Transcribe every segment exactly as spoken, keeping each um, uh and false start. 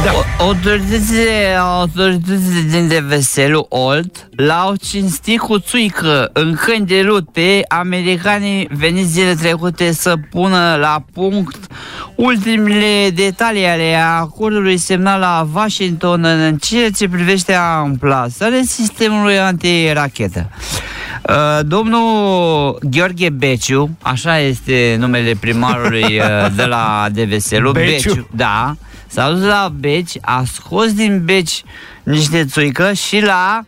Da. Autoritățile, autoritățile din Deveselu Olt l-au cinstit cu țuică în câini de lut pe americanii veniți zile trecute să pună la punct ultimele detalii ale acordului semnat la Washington în ceea ce privește amplasarea sistemului antirachetă. Uh, domnul Gheorghe Beciu, așa este numele primarului uh, de la Deveselu, Beciu. Beciu, da, s-a dus la Beci, a scos din Beci niște țuică și l-a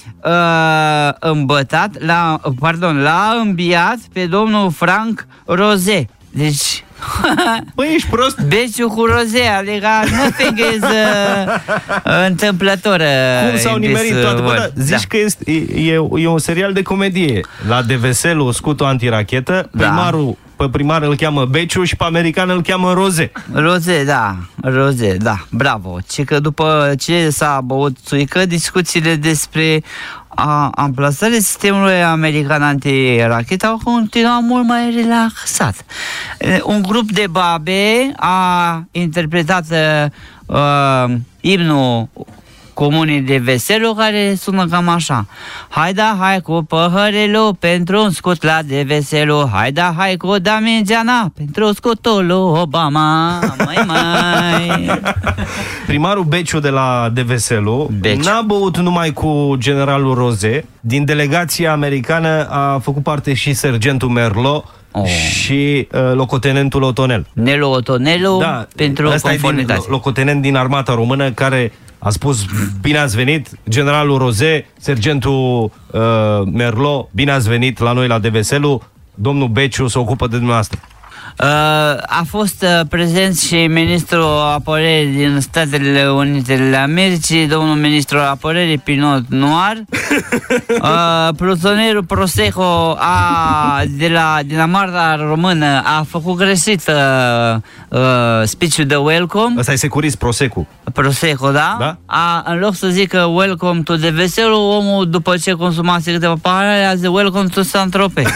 uh, îmbătat, l-a, pardon, l-a înviat pe domnul Frank Roze. Deci... Băi, ești prost? Beciu cu Roze, adică nothing is uh, întâmplător. Cum s-au nimerit toate? Bă, da, zici da. că este, e, e un serial de comedie. La Deveselu, scutul antirachetă, Da. primarul, pe primar îl cheamă Beciu și pe american îl cheamă Roze. Roze, da, Roze, da, bravo. Ce că după ce s-a băut țuică, discuțiile despre a amplasarea sistemului american antirachetă au continuat mult mai relaxat. Un grup de babe a interpretat uh, imnul comunii de Veselu, care sună cam așa: hai da, hai cu păhărelul pentru un scut la de Veselu, hai da, hai cu Damigeana pentru scutul lui Obama, mai mai. Primarul Beciu de la Deveselu n-a băut numai cu generalul Roze. Din delegația americană a făcut parte și sergentul Merlo, oh. și uh, locotenentul Otonel. Nelu Otonelu, da, pentru conformitate. Din, locotenent din armata română, care a spus: bine ați venit, generalul Roze, sergentul uh, Merlo, bine ați venit la noi la Deveselu, domnul Beciu se ocupă de dumneavoastră. Uh, a fost uh, prezent și ministrul apărării din Statele Unite ale Americii, domnul ministru apărării Pinot Noir. uh, Plutonierul Prosecco a, de la din armata română a făcut greșit uh, uh, speech-ul de welcome. Ăsta e securist, Prosecco. Prosecco, da? Da? A, în loc să zică welcome to Deveselu, omul, după ce consumase câteva pahare, a zis welcome to Saint-Tropez.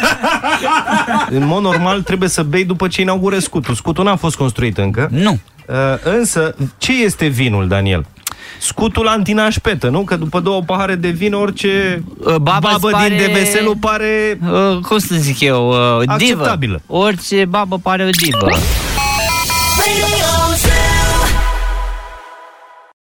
În mod normal trebuie să bei după ce inaugurezi scutul. Scutul n-a fost construit încă. Nu. Uh, însă, ce este vinul, Daniel? Scutul antinașpetă, nu? Că după două pahare de vin, orice uh, babă, babă pare, din Deveselu pare... Uh, cum să zic eu? Uh, acceptabilă. Divă. Orice babă pare o divă.